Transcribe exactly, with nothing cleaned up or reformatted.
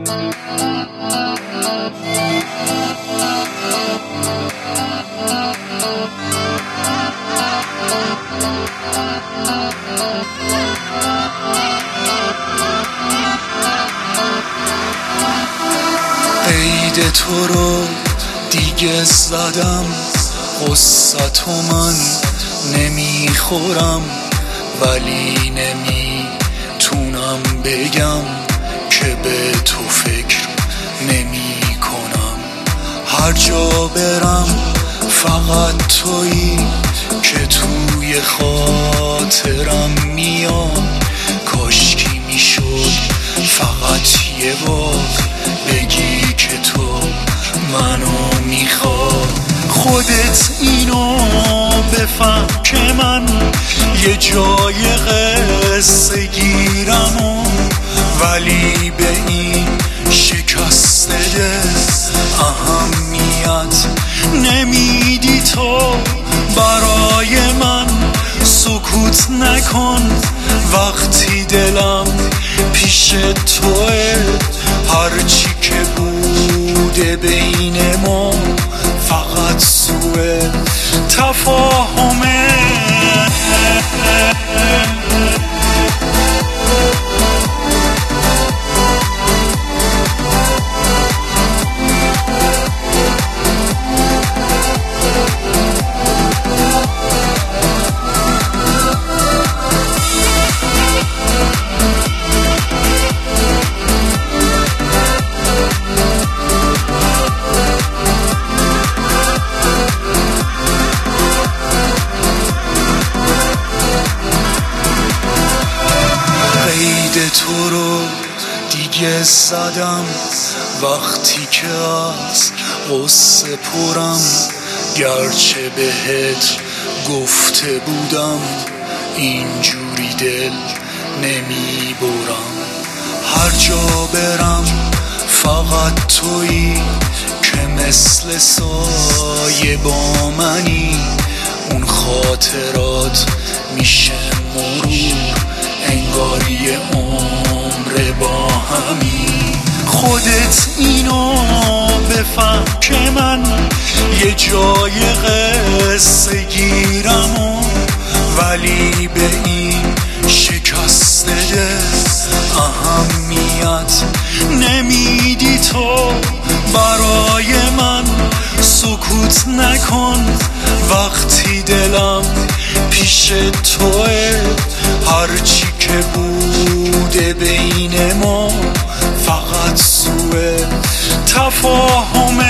عید تو رو دیگه زدم، قصتو من نمیخورم، ولی نمیتونم بگم که به تو فکر نمی کنم. هر جا برم فقط تویی که توی خاطرم میام. کاشکی میشد فقط یه بار بگی که تو منو میخوای. خودت اینو بفهم که من یه جای قصه گیرم، ولی به این شکست دل اهمیت نمیدی. تو برای من سکوت نکن وقتی دلم پیش توه. هرچی که بوده بین ما فقط سوء تفاهمه. تو رو دیگه زدم وقتی که از قصه پرم. گرچه بهت گفته بودم اینجوری دل نمی برم. هر جا برم فقط تویی که مثل سایه با منی. اون خاطرات میشه مرور انگار یه عمر با همی. خودت اینو بفهم که من یه جای قصه گیرم، ولی به این شکست دل اهمیت نمیدی. تو برای من سکوت نکن وقتی دلم پیش توه. هرچی که بوده بین ما فقط سوء تفاهمه.